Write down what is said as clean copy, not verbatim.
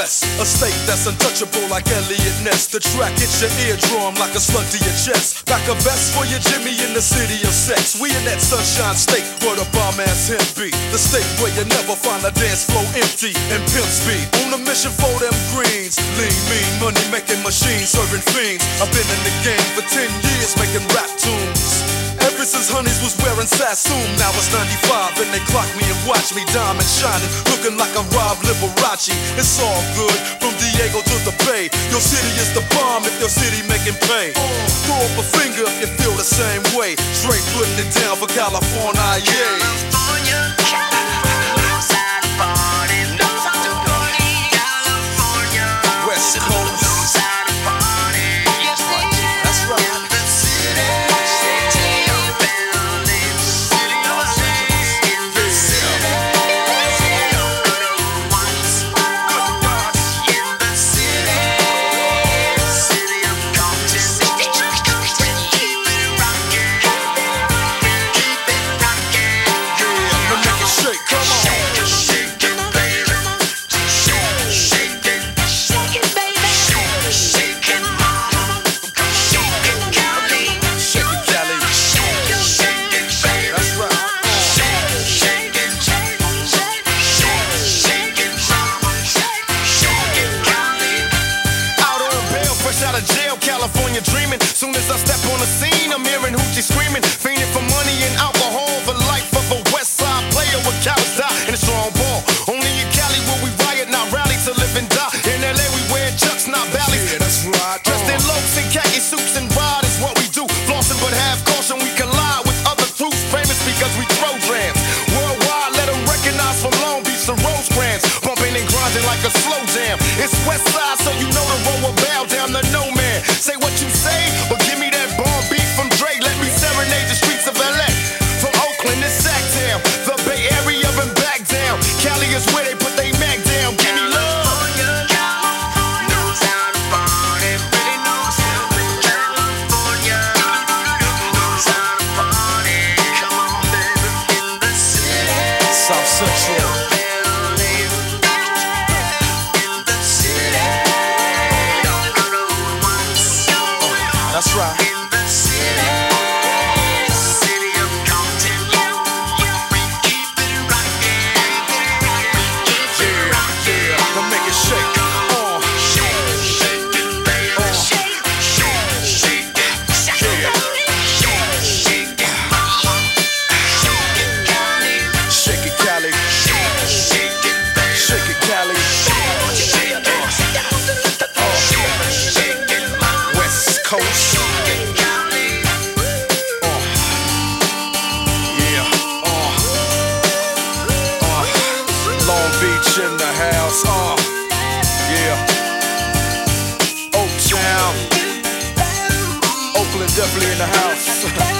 West, a state that's untouchable like Elliot Ness. The track hits your eardrum like a slug to your chest. Back a vest for your Jimmy in the city of sex. We in that sunshine state where the bomb ass him be. The state where you never find a dance floor empty and pimp speed. On a mission for them greens. Lean, mean, money making machines serving fiends. I've been in the game for 10 years making rap tunes. Ever since Honeys was wearing Sassoon, now it's 95 and they clock me and watch me diamond shining, looking like I'm Rob Liberace. It's all good, from Diego to the Bay. Your city is the bomb if your city making pay. Throw up a finger if you feel the same way. Straight putting it down for California, yeah. California, knows how to party, knows how to party. California, West Coast, knows how to party. Yes, that's right. in the city, city of LA, city of LA, in the city, city of good old ones, in the city, city of Compton. Keep it rockin', keep it rockin'. Now make it shake, come on. Shake it, shake it, baby. Shake, shake it, shake it, baby. Shake, shake it, mama. Shake it, Cali. Shake it, Cali. Shake it, shake it, baby. That's right. Shake, shake it, shake, shake, shake, shake it, mama. Shake, shake it, Cali. Out on bail, fresh out of jail, California dreaming. Soon as I step on the scene, I'm hearing hoochie screaming, fiending for money and alcohol. The life of a West Side player with cowards die in a strong ball. Only in Cali will we riot, not rally to live and die. In LA we wear chucks, not valleys. Yeah, that's right. Dressed in loafs and khaki suits and ride is what we do. Flossing but have caution, we collide with other troops. Famous because we throw drams. Worldwide, let them recognize from Long Beach to Rosecrans. Bumping and grinding like a slow jam. It's West Side, so you know the road will bow down to no man. Say what you say, but give me that bomb beat from Dre. Let me serenade the streets of LA. From Oakland to Sacktown, the Bay Area and back down. Cali is where they put they Mac down. Give me love. California, knows how to party, really knows how to. California, knows how to party. Come on, baby, in the city. South Central. That's right. In the city, city of Compton, we keep it rockin', we keep it rockin'. Now make it shake. Shake, shake it, baby. Shake, shake, shake it, shake it, shake, shake it, mama. Shake it, Cali. Shake it, Cali. Shake, shake it, baby. Shake it, Cali. Shake, shake it, shake it, mama. West Coast. Shake it, Cali. Yeah. Long Beach in the house. Yeah. Oaktown. Oakland definitely in the house.